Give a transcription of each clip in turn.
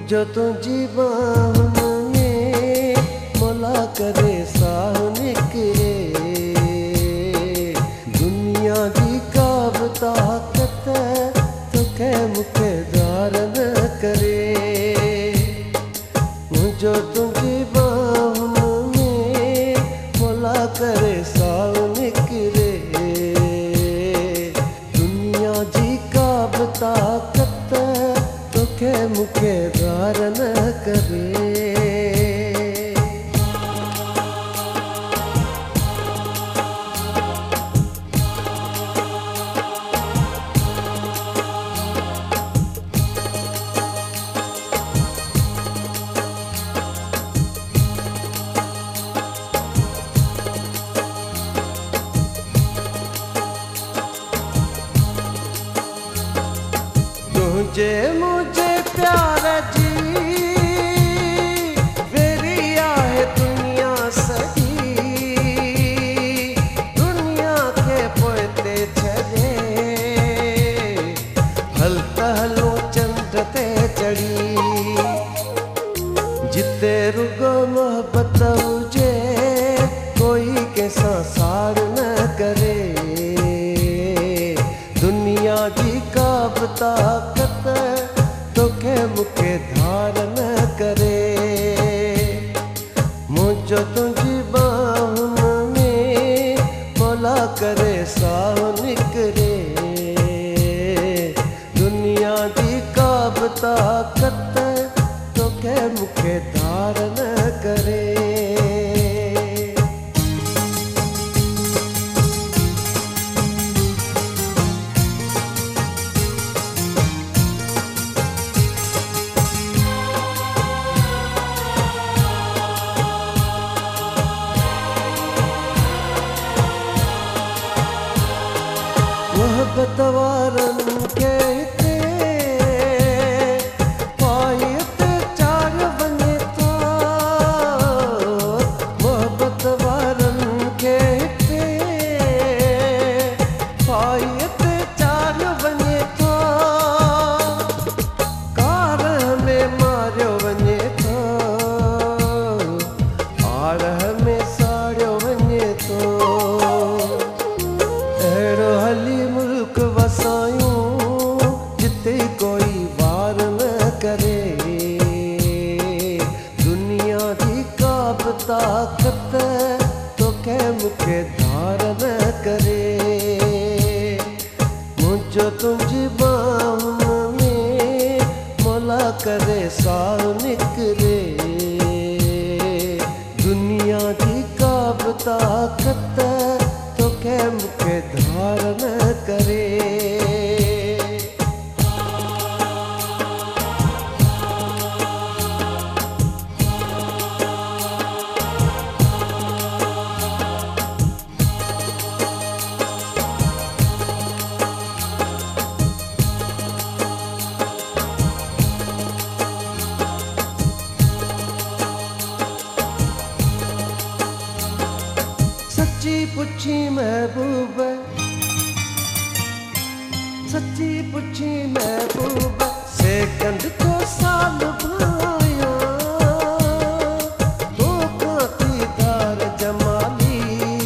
मुझो तुझी बाहुन में मोला करे साह निकरे। दुनिया जी का ताकत तुखे मुखे धारण करे। मुझो तुझी बाहुन में मोला करे साह निकरे। दुनिया जी का ताकत तुखे मुखे धारण करे। तुझे मुझे प्यार जी वेरिया है दुनिया सही। दुनिया के पोते चले हल तहलो चंद्र ते चढ़ी। जिते रुगो मोहब्बत हुजे कोई कैसा साड़ न करे। दुनिया जी का ताकत तोखे मुखे धारण करे। मुझो तुझी बाहुन में मोला करे साह निकरे। दुनिया जी का ताकत तोखे मुखे धारण करे। मोहब्बत वारन के हिते पायत चार वञे थो। मोहब्बत वारन के हिते पायत चार वञे थो। कार में मारियो वञे थो आरह में साड़ियो वञे थो। अहिड़ो हली मुल्क वसायूं जिते कोई वार न करे। दुनिया जी का ताकत तोखे मुखे धारण करे। मुझो तुझी बाहुन में मोला करे साह निकरे। दुनिया जी का ताकत तोखे मुखे धारण करे। सच्ची पुछी महबूब सच्ची पुछी महबूब सेकंड को साल भाया। दो काती धार जमाली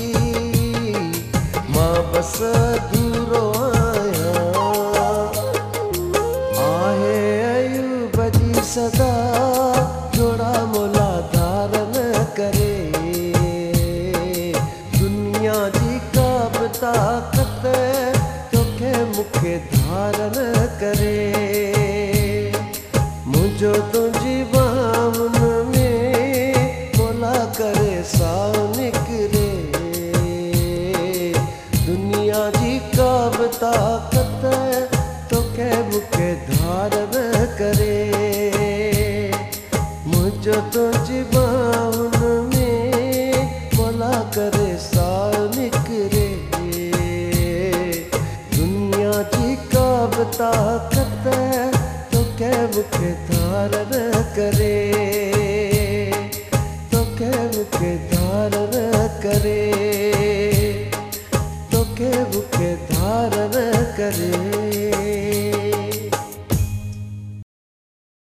मां बस दूरो आया। आहे अयूब जी सदा जोड़ा मोला धारण करे। दुनिया जी का ताकत तोखे मुखे धारण करे। मुझो तुझी बाहुन में मोला करे साह निकरे। दुनिया जी का ताकत तोखे मुखे धारण करे। मुझो तुझी बाहुन में मोला करे साह निकरे। दुनिया जी का ताकत तोखे मुखे धारण करे। तोखे मुखे धारण करे। तोखे मुखे धारण करे।